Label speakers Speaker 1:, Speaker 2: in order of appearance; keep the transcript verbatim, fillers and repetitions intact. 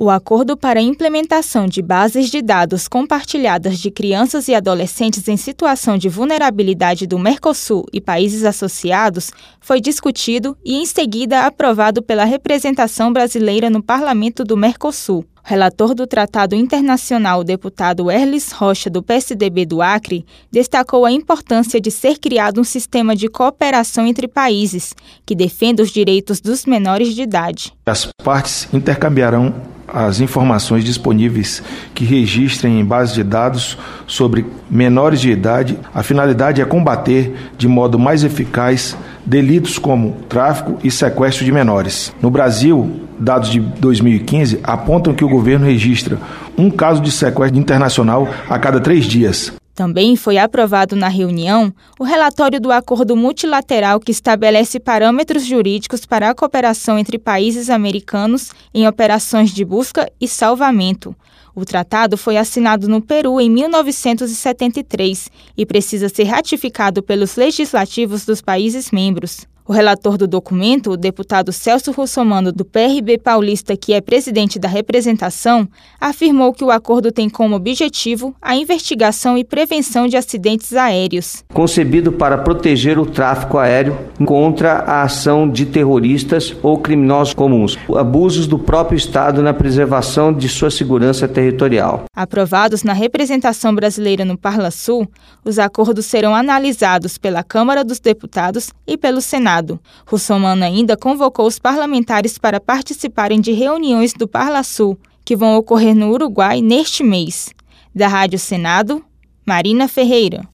Speaker 1: O Acordo para a Implementação de Bases de Dados Compartilhadas de Crianças e Adolescentes em Situação de Vulnerabilidade do Mercosul e países associados foi discutido e, em seguida, aprovado pela representação brasileira no Parlamento do Mercosul. O relator do Tratado Internacional, o deputado Erlis Rocha, do P S D B do Acre, destacou a importância de ser criado um sistema de cooperação entre países que defenda os direitos dos menores de idade.
Speaker 2: As partes intercambiarão as informações disponíveis que registrem em bases de dados sobre menores de idade. A finalidade é combater de modo mais eficaz delitos como tráfico e sequestro de menores. No Brasil, dados de dois mil e quinze apontam que o governo registra um caso de sequestro internacional a cada três dias.
Speaker 1: Também foi aprovado na reunião o relatório do acordo multilateral que estabelece parâmetros jurídicos para a cooperação entre países americanos em operações de busca e salvamento. O tratado foi assinado no Peru em mil novecentos e setenta e três e precisa ser ratificado pelos legislativos dos países membros. O relator do documento, o deputado Celso Russomano, do P R B paulista, que é presidente da representação, afirmou que o acordo tem como objetivo a investigação e prevenção de acidentes aéreos.
Speaker 3: Concebido para proteger o tráfego aéreo contra a ação de terroristas ou criminosos comuns, abusos do próprio Estado na preservação de sua segurança territorial.
Speaker 1: Aprovados na representação brasileira no Parlasul, os acordos serão analisados pela Câmara dos Deputados e pelo Senado. Russomano ainda convocou os parlamentares para participarem de reuniões do Parlasul, que vão ocorrer no Uruguai neste mês. Da Rádio Senado, Marina Ferreira.